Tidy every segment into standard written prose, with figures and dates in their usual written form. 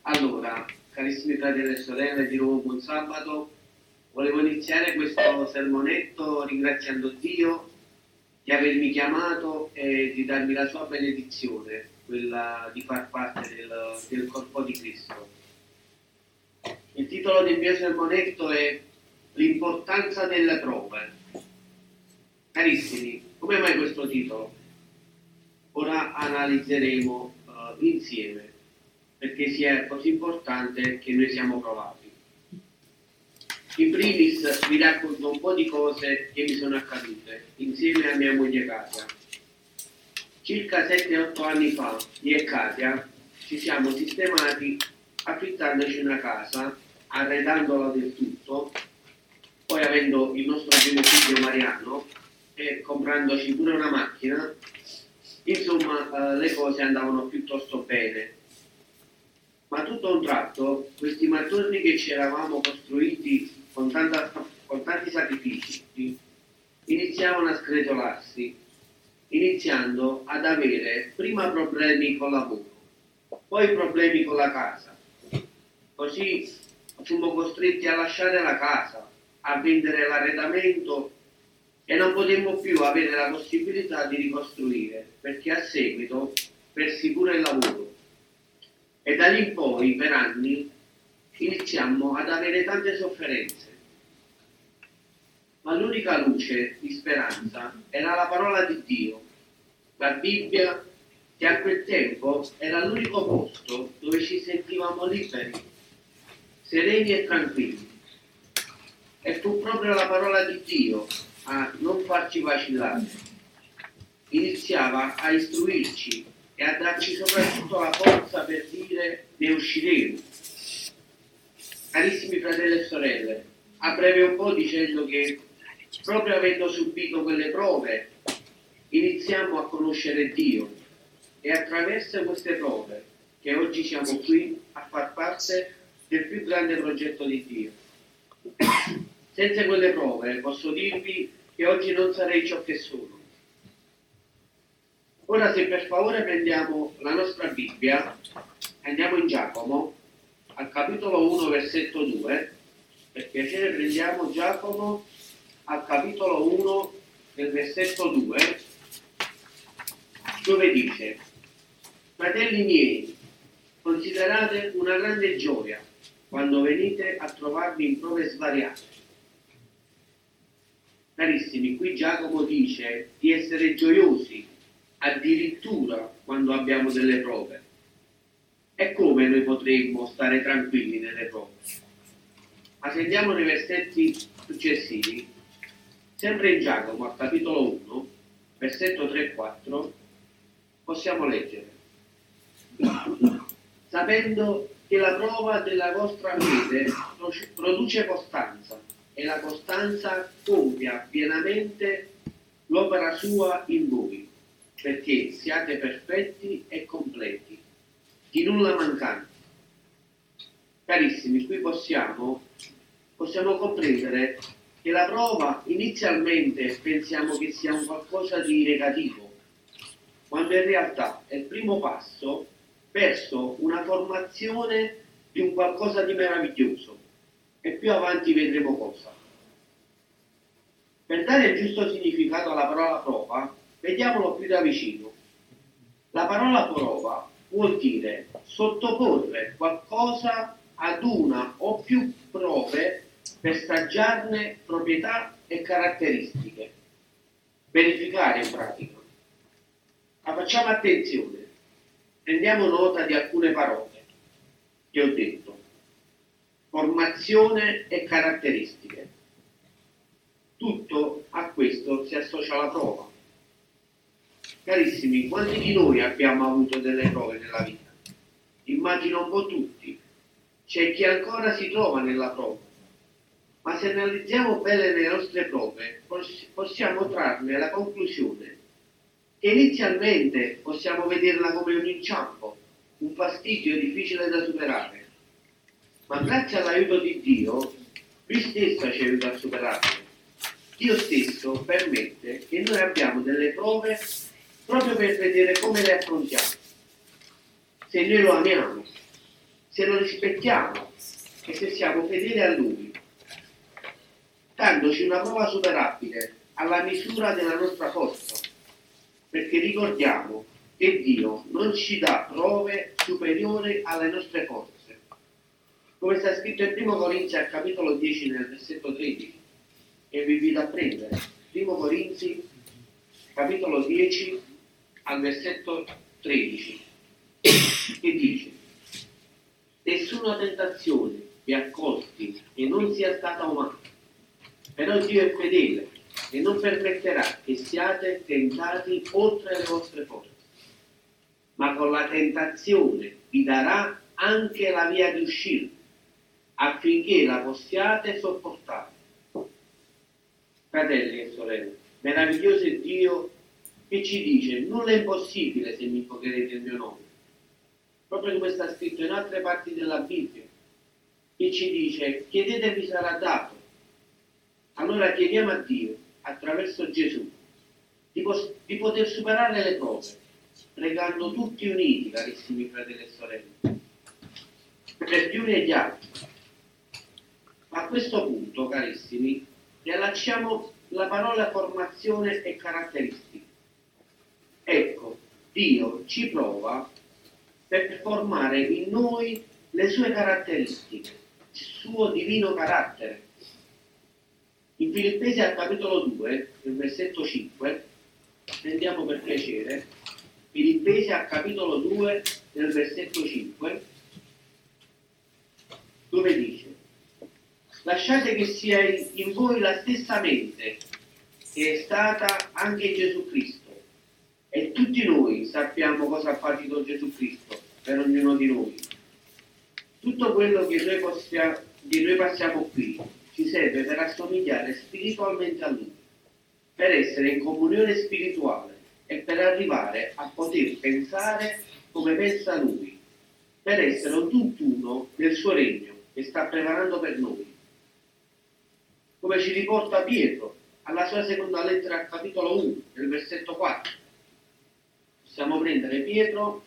Allora, carissimi fratelli e sorelle, di nuovo buon sabato. Volevo iniziare questo sermonetto ringraziando Dio di avermi chiamato e di darmi la sua benedizione, quella di far parte del corpo di Cristo. Il titolo del mio sermonetto è L'importanza delle prove. Carissimi, come mai questo titolo? Ora analizzeremo insieme, perché sia così importante che noi siamo provati. In primis vi racconto un po' di cose che mi sono accadute insieme a mia moglie Katia. Circa 7-8 anni fa, io e Katia ci siamo sistemati affittandoci una casa, arredandola del tutto, poi avendo il nostro primo figlio Mariano e comprandoci pure una macchina. Insomma, le cose andavano piuttosto bene. Ma tutto a un tratto, questi mattoni che ci eravamo costruiti con tanti sacrifici, iniziavano a sgretolarsi, iniziando ad avere prima problemi con lavoro, poi problemi con la casa. Così fummo costretti a lasciare la casa, a vendere l'arredamento e non potemmo più avere la possibilità di ricostruire, perché a seguito persi pure il lavoro. E da lì in poi, per anni, iniziammo ad avere tante sofferenze. Ma l'unica luce di speranza era la parola di Dio, la Bibbia, che a quel tempo era l'unico posto dove ci sentivamo liberi, sereni e tranquilli. E fu proprio la parola di Dio a non farci vacillare. Iniziava a istruirci e a darci soprattutto la forza per dire ne usciremo. Carissimi fratelli e sorelle, a breve un po' dicendo che proprio avendo subito quelle prove iniziamo a conoscere Dio e attraverso queste prove che oggi siamo qui a far parte del più grande progetto di Dio. Senza quelle prove posso dirvi che oggi non sarei ciò che sono. Ora, se per favore prendiamo la nostra Bibbia, andiamo in Giacomo, al capitolo 1, versetto 2, per piacere prendiamo Giacomo al capitolo 1, del versetto 2, dove dice: fratelli miei, considerate una grande gioia quando venite a trovarvi in prove svariate. Carissimi, qui Giacomo dice di essere gioiosi addirittura quando abbiamo delle prove. E come noi potremmo stare tranquilli nelle prove? Ma se andiamo nei versetti successivi, sempre in Giacomo, al capitolo 1, versetto 3-4, possiamo leggere: sapendo che la prova della vostra fede produce costanza, e la costanza compia pienamente l'opera sua in voi, perché siate perfetti e completi, di nulla mancanti. Carissimi, qui possiamo comprendere che la prova inizialmente pensiamo che sia un qualcosa di negativo, quando in realtà è il primo passo verso una formazione di un qualcosa di meraviglioso, e più avanti vedremo cosa. Per dare il giusto significato alla parola prova, vediamolo più da vicino. La parola prova vuol dire sottoporre qualcosa ad una o più prove per stajarne proprietà e caratteristiche. Verificare in pratica. Ma facciamo attenzione, prendiamo nota di alcune parole che ho detto: formazione e caratteristiche. Tutto a questo si associa la prova. Carissimi, quanti di noi abbiamo avuto delle prove nella vita? Immagino un po' tutti. C'è chi ancora si trova nella prova. Ma se analizziamo bene le nostre prove, possiamo trarne la conclusione che inizialmente possiamo vederla come un inciampo, un fastidio difficile da superare. Ma grazie all'aiuto di Dio, Lui stesso ci aiuta a superarle. Dio stesso permette che noi abbiamo delle prove proprio per vedere come le affrontiamo. Se noi lo amiamo, se lo rispettiamo e se siamo fedeli a Lui, dandoci una prova superabile alla misura della nostra forza, perché ricordiamo che Dio non ci dà prove superiori alle nostre forze. Come sta scritto in 1 Corinzi al capitolo 10 nel versetto 13, e vi invito a prendere 1 Corinzi capitolo 10 al versetto 13, che dice: nessuna tentazione vi accolti che non sia stata umana, però Dio è fedele e non permetterà che siate tentati oltre le vostre forze, ma con la tentazione vi darà anche la via di uscita, affinché la possiate sopportare. Fratelli e sorelle, meraviglioso è Dio che ci dice: nulla è impossibile se mi invocherete il mio nome. Proprio come sta scritto in altre parti della Bibbia, che ci dice: chiedete e vi sarà dato. Allora chiediamo a Dio, attraverso Gesù, di poter superare le prove, pregando tutti uniti, carissimi fratelli e sorelle, per gli uni e gli altri. A questo punto, carissimi, riallacciamo la parola formazione e caratteristiche. Ecco, Dio ci prova per formare in noi le sue caratteristiche, il suo divino carattere. In Filippesi al capitolo 2, nel versetto 5, prendiamo per piacere, Filippesi al capitolo 2, nel versetto 5, dove dice: lasciate che sia in voi la stessa mente che è stata anche Gesù Cristo. E tutti noi sappiamo cosa ha patito Gesù Cristo per ognuno di noi. Tutto quello che noi passiamo qui ci serve per assomigliare spiritualmente a Lui, per essere in comunione spirituale e per arrivare a poter pensare come pensa Lui, per essere un tutt'uno nel suo regno che sta preparando per noi. Come ci riporta Pietro alla sua seconda lettera al capitolo 1, nel versetto 4. Possiamo prendere Pietro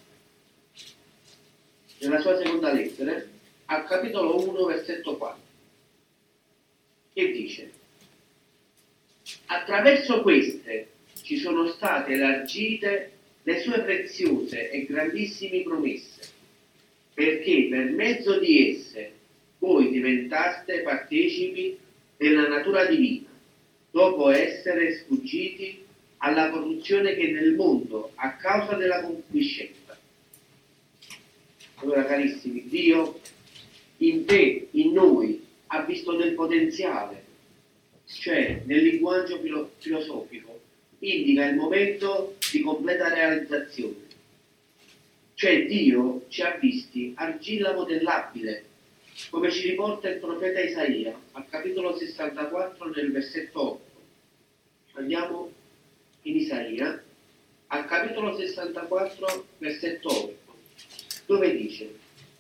nella sua seconda lettera al capitolo 1, versetto 4, che dice: attraverso queste ci sono state elargite le sue preziose e grandissime promesse, perché per mezzo di esse voi diventaste partecipi della natura divina, dopo essere sfuggiti alla corruzione che è nel mondo a causa della concupiscenza. Allora, carissimi, Dio in te, in noi, ha visto del potenziale, cioè nel linguaggio filosofico indica il momento di completa realizzazione. Cioè Dio ci ha visti argilla modellabile, come ci riporta il profeta Isaia al capitolo 64 nel versetto 8. Andiamo in Isaia al capitolo 64 versetto 8, dove dice: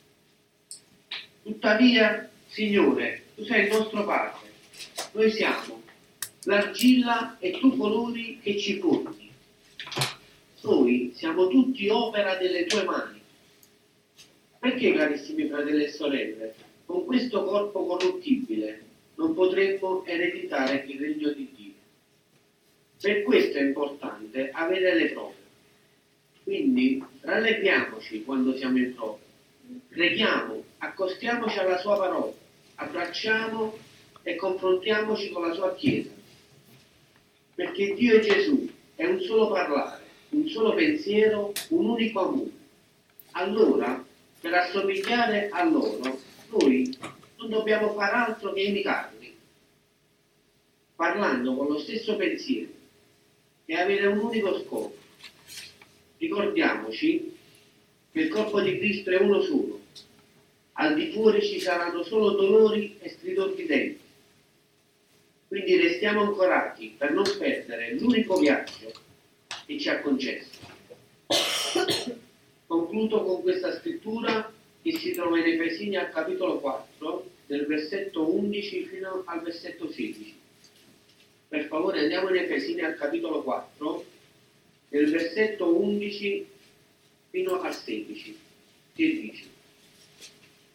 tuttavia, Signore, tu sei il nostro Padre, noi siamo l'argilla e tu colui che ci formi. Noi siamo tutti opera delle tue mani. Perché, carissimi fratelli e sorelle, con questo corpo corruttibile non potremmo ereditare il regno di Dio? Per questo è importante avere le prove. Quindi rallegriamoci quando siamo in prova, preghiamo, accostiamoci alla sua parola, abbracciamo e confrontiamoci con la sua Chiesa, perché Dio e Gesù è un solo parlare, un solo pensiero, un unico amore. Allora, per assomigliare a loro, noi non dobbiamo far altro che imitarli, parlando con lo stesso pensiero e avere un unico scopo. Ricordiamoci che il corpo di Cristo è uno solo. Al di fuori ci saranno solo dolori e stridor di denti. Quindi restiamo ancorati per non perdere l'unico viaggio che ci ha concesso. Concludo con questa scrittura che si trova in Efesini al capitolo 4, del versetto 11 fino al versetto 16. Per favore andiamo in Efesini al capitolo 4, del versetto 11 fino al 16, che dice: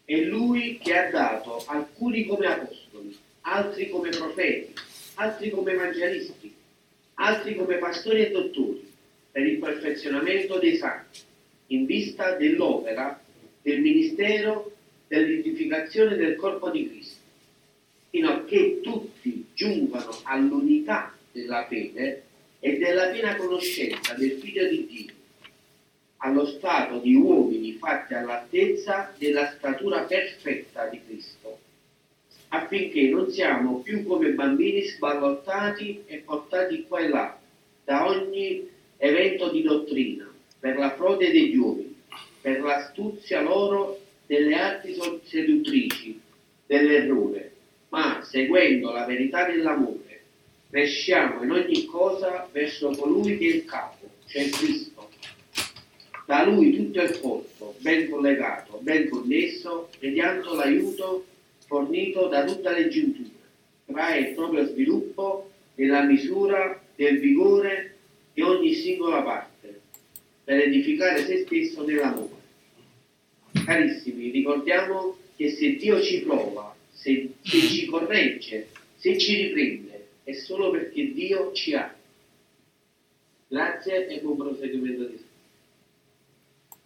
È Lui che ha dato alcuni come apostoli, altri come profeti, altri come evangelisti, altri come pastori e dottori, per il perfezionamento dei santi, in vista dell'opera del ministero dell'edificazione del corpo di Cristo, fino a che tutti giungano all'unità della fede e della piena conoscenza del Figlio di Dio, allo stato di uomini fatti all'altezza della statura perfetta di Cristo, affinché non siamo più come bambini sballottati e portati qua e là da ogni evento di dottrina, per la frode degli uomini, per l'astuzia loro delle arti seduttrici dell'errore, ma seguendo la verità dell'amore, cresciamo in ogni cosa verso colui che è il capo, cioè Cristo. Da Lui tutto è corpo, ben collegato, ben connesso, mediante l'aiuto fornito da tutta le giunture, trae il proprio sviluppo nella misura del vigore di ogni singola parte, per edificare se stesso nell'amore. Carissimi, ricordiamo che se Dio ci prova, se ci corregge, se ci riprende, è solo perché Dio ci ama. Grazie e buon proseguimento di